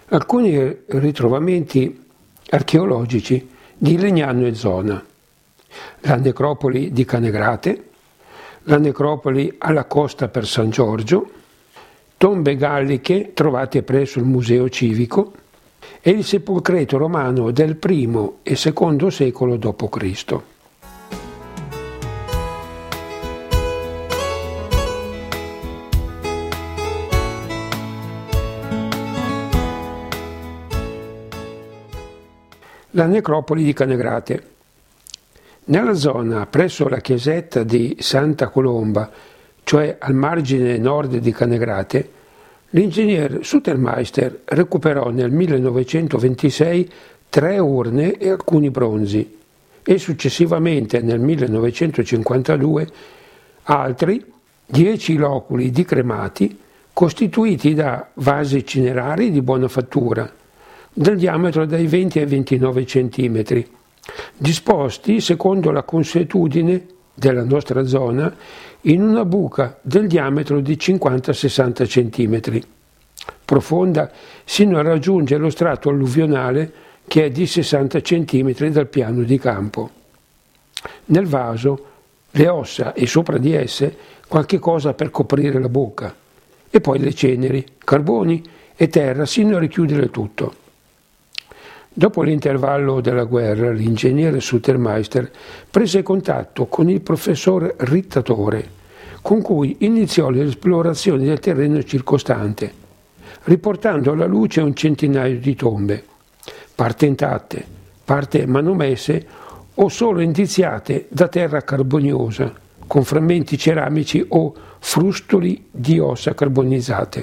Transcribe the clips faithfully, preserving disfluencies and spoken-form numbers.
alcuni ritrovamenti archeologici di Legnano e zona, la necropoli di Canegrate, la necropoli alla Costa per San Giorgio, tombe galliche trovate presso il Museo Civico e il sepolcreto romano del primo e secondo secolo dopo Cristo. La necropoli di Canegrate. Nella zona presso la chiesetta di Santa Colomba, cioè al margine nord di Canegrate, l'ingegner Sutermeister recuperò nel millenovecentoventisei tre urne e alcuni bronzi e successivamente nel millenovecentocinquantadue altri dieci loculi di cremati costituiti da vasi cinerari di buona fattura, del diametro dai venti ai ventinove centimetri, disposti secondo la consuetudine della nostra zona in una buca del diametro di cinquanta sessanta centimetri, profonda sino a raggiungere lo strato alluvionale che è di sessanta centimetri dal piano di campo. Nel vaso le ossa e sopra di esse qualche cosa per coprire la bocca, e poi le ceneri, carboni e terra sino a richiudere tutto. Dopo l'intervallo della guerra, l'ingegnere Sutermeister prese contatto con il professor Rittatore, con cui iniziò l'esplorazione del terreno circostante, riportando alla luce un centinaio di tombe, parte intatte, parte manomesse o solo indiziate da terra carboniosa, con frammenti ceramici o frustoli di ossa carbonizzate.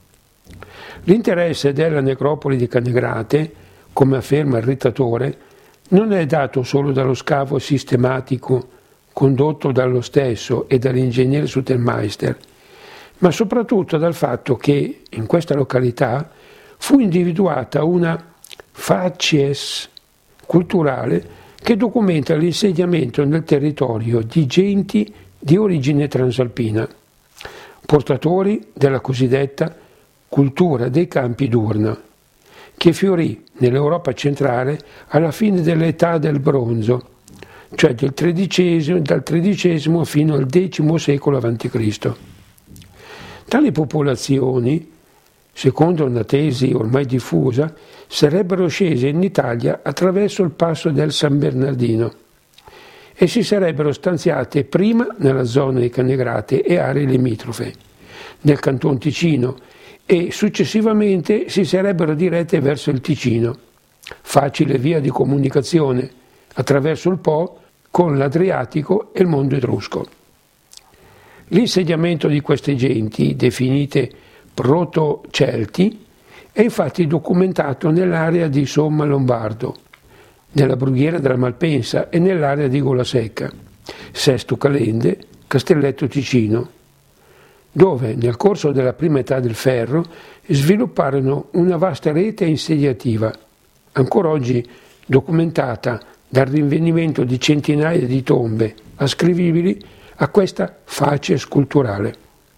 L'interesse della necropoli di Canegrate, come afferma il Rittatore, non è dato solo dallo scavo sistematico condotto dallo stesso e dall'ingegnere Sutermeister, ma soprattutto dal fatto che in questa località fu individuata una facies culturale che documenta l'insediamento nel territorio di genti di origine transalpina, portatori della cosiddetta cultura dei campi d'urna, che fiorì nell'Europa centrale alla fine dell'età del bronzo, cioè del tredicesimo, dal tredicesimo fino al decimo secolo avanti Cristo. Tali popolazioni, secondo una tesi ormai diffusa, sarebbero scese in Italia attraverso il passo del San Bernardino e si sarebbero stanziate prima nella zona di Canegrate e aree limitrofe, nel Canton Ticino, e successivamente si sarebbero dirette verso il Ticino, facile via di comunicazione attraverso il Po con l'Adriatico e il mondo etrusco. L'insediamento di queste genti, definite proto-celti, è infatti documentato nell'area di Somma Lombardo, nella brughiera della Malpensa e nell'area di Golasecca, Sesto Calende, Castelletto Ticino, dove nel corso della prima età del ferro svilupparono una vasta rete insediativa, ancora oggi documentata dal rinvenimento di centinaia di tombe ascrivibili a questa facies culturale.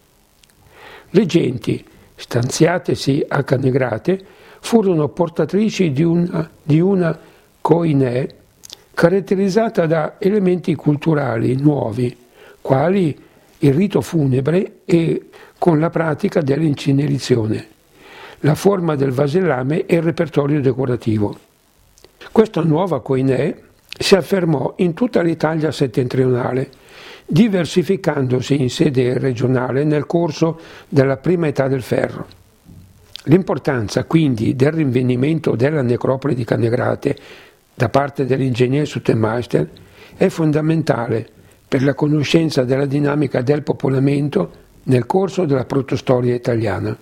Le genti, stanziatesi a Canegrate, furono portatrici di una, di una koiné caratterizzata da elementi culturali nuovi, quali il rito funebre e con la pratica dell'incenerizione, la forma del vasellame e il repertorio decorativo. Questa nuova koiné si affermò in tutta l'Italia settentrionale, diversificandosi in sede regionale nel corso della prima età del ferro. L'importanza quindi del rinvenimento della necropoli di Canegrate da parte dell'ingegnere Sutermeister è fondamentale per la conoscenza della dinamica del popolamento nel corso della protostoria italiana.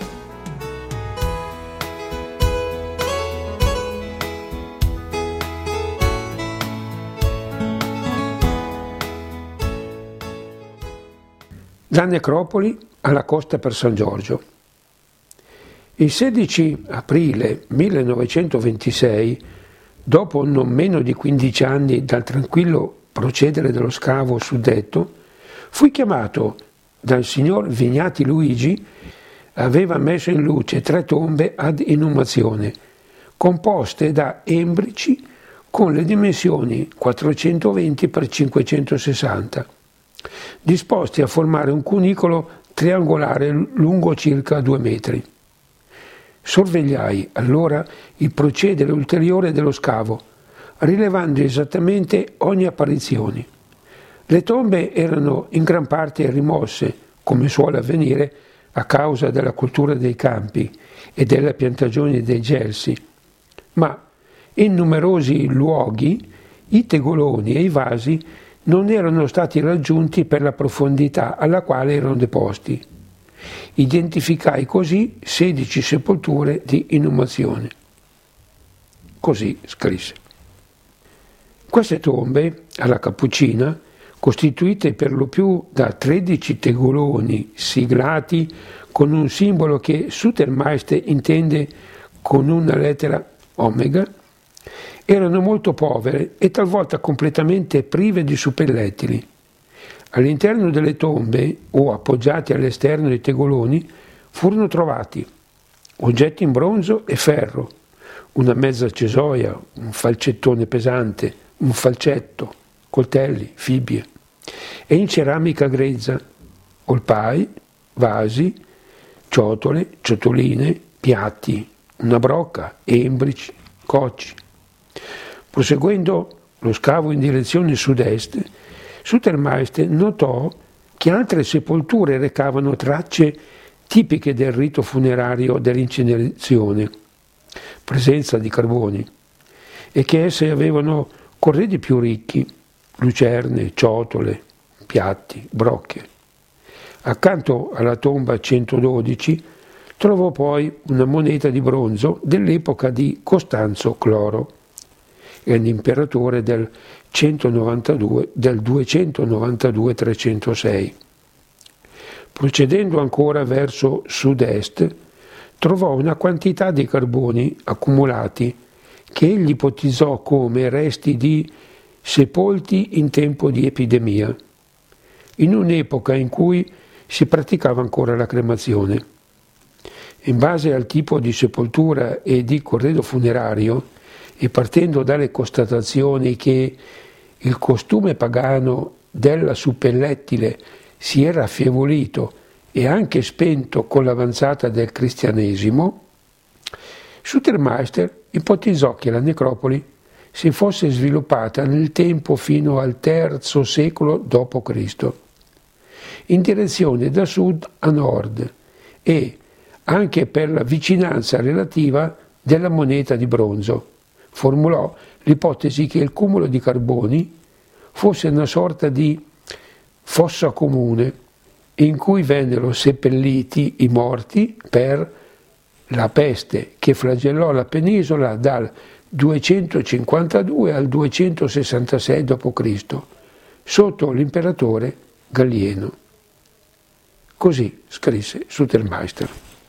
La necropoli alla Costa per San Giorgio. Il sedici aprile millenovecentoventisei, dopo non meno di quindici anni dal tranquillo procedere dello scavo suddetto, fui chiamato dal signor Vignati Luigi aveva messo in luce tre tombe ad inumazione, composte da embrici con le dimensioni quattrocentoventi per cinquecentosessanta, disposti a formare un cunicolo triangolare lungo circa due metri. Sorvegliai allora il procedere ulteriore dello scavo, rilevando esattamente ogni apparizione. Le tombe erano in gran parte rimosse, come suole avvenire a causa della cultura dei campi e della piantagione dei gelsi, ma in numerosi luoghi i tegoloni e i vasi non erano stati raggiunti per la profondità alla quale erano deposti. Identificai così sedici sepolture di inumazione. Così scrisse. Queste tombe, alla Cappuccina, costituite per lo più da tredici tegoloni siglati con un simbolo che Sutermeister intende con una lettera omega, erano molto povere e talvolta completamente prive di suppellettili. All'interno delle tombe, o appoggiati all'esterno dei tegoloni, furono trovati oggetti in bronzo e ferro, una mezza cesoia, un falcettone pesante, un falcetto, coltelli, fibbie, e in ceramica grezza, olpai, vasi, ciotole, ciotoline, piatti, una brocca, embrici, cocci. Proseguendo lo scavo in direzione sud-est, Sutermeister notò che altre sepolture recavano tracce tipiche del rito funerario dell'incinerazione, presenza di carboni, e che esse avevano corredi più ricchi, lucerne, ciotole, piatti, brocche. Accanto alla tomba centododici trovò poi una moneta di bronzo dell'epoca di Costanzo Cloro, l'imperatore del centonovantadue, del duecentonovantadue trecentosei. Procedendo ancora verso sud-est, trovò una quantità di carboni accumulati che egli ipotizzò come resti di sepolti in tempo di epidemia, in un'epoca in cui si praticava ancora la cremazione. In base al tipo di sepoltura e di corredo funerario, e partendo dalle constatazioni che il costume pagano della suppellettile si era affievolito e anche spento con l'avanzata del cristianesimo, Sutermeister ipotizzò che la necropoli si fosse sviluppata nel tempo fino al terzo secolo dopo Cristo, in direzione da sud a nord, e anche per la vicinanza relativa della moneta di bronzo, formulò l'ipotesi che il cumulo di carboni fosse una sorta di fossa comune in cui vennero seppelliti i morti per la peste che flagellò la penisola dal duecentocinquantadue al duecentosessantasei dopo Cristo sotto l'imperatore Gallieno. Così scrisse Sutermeister.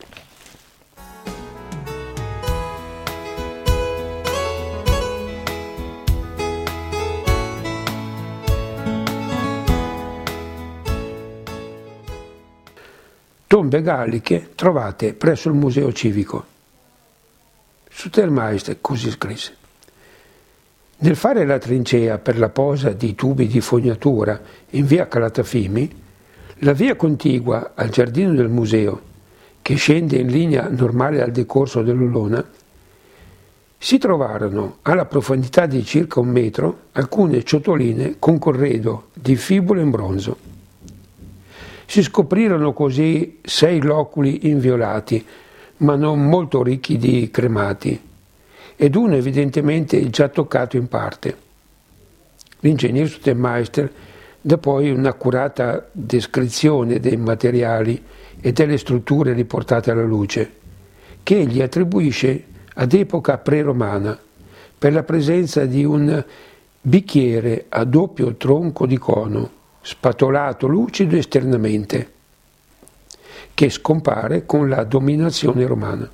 Tombe galliche trovate presso il Museo Civico. Sutermeister così scrisse. Nel fare la trincea per la posa di tubi di fognatura in via Calatafimi, la via contigua al giardino del museo, che scende in linea normale al decorso dell'Olona, si trovarono alla profondità di circa un metro alcune ciotoline con corredo di fibule in bronzo. Si scoprirono così sei loculi inviolati, ma non molto ricchi di cremati, ed uno evidentemente già toccato in parte. L'ingegner Sutermeister dà poi un'accurata descrizione dei materiali e delle strutture riportate alla luce, che egli attribuisce ad epoca pre-romana, per la presenza di un bicchiere a doppio tronco di cono, spatolato lucido esternamente, che scompare con la dominazione romana.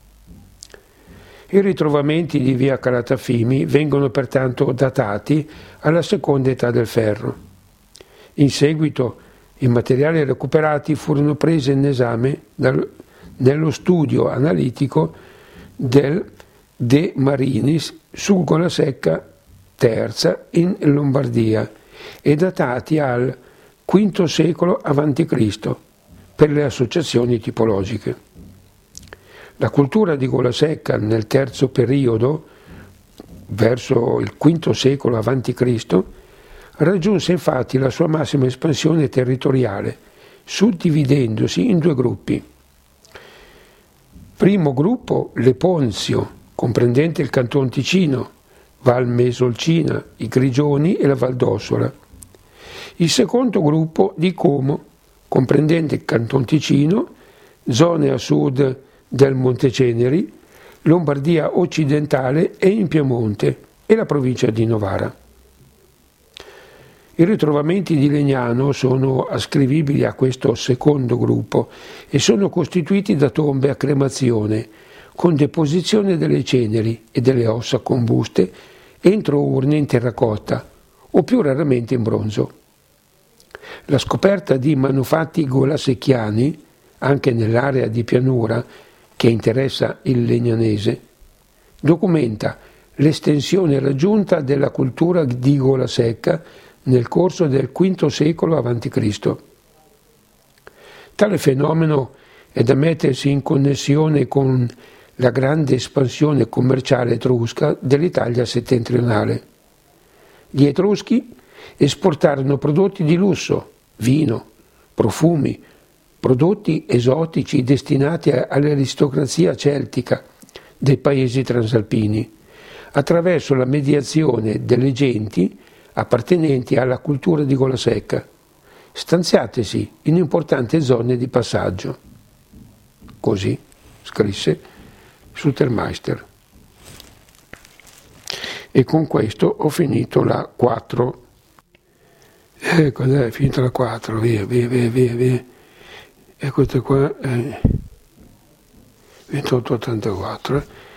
I ritrovamenti di via Calatafimi vengono pertanto datati alla seconda età del ferro. In seguito i materiali recuperati furono presi in esame dal, nello studio analitico del De Marinis su Gola Secca terza in Lombardia e datati al quinto secolo avanti Cristo per le associazioni tipologiche. La cultura di Gola Secca nel terzo periodo, verso il quinto secolo avanti Cristo, raggiunse infatti la sua massima espansione territoriale, suddividendosi in due gruppi. Primo gruppo, Leponzio, comprendente il Canton Ticino, Val Mesolcina, i Grigioni e la Val d'Ossola. Il secondo gruppo di Como, comprendente il Canton Ticino, zone a sud del Monteceneri, Lombardia occidentale e in Piemonte e la provincia di Novara. I ritrovamenti di Legnano sono ascrivibili a questo secondo gruppo e sono costituiti da tombe a cremazione con deposizione delle ceneri e delle ossa combuste entro urne in terracotta o più raramente in bronzo. La scoperta di manufatti golasecchiani, anche nell'area di pianura che interessa il legnanese, documenta l'estensione raggiunta della cultura di Gola Secca nel corso del quinto secolo avanti Cristo. Tale fenomeno è da mettersi in connessione con la grande espansione commerciale etrusca dell'Italia settentrionale. Gli Etruschi esportarono prodotti di lusso, vino, profumi, prodotti esotici destinati all'aristocrazia celtica dei paesi transalpini, attraverso la mediazione delle genti appartenenti alla cultura di Gola Secca, stanziatesi in importanti zone di passaggio. Così scrisse Sutermeister. E con questo ho finito la quattro. Eh, cos'è? È finita la quattro, via, via, via, via, via. E questa qua è ventotto ottantaquattro.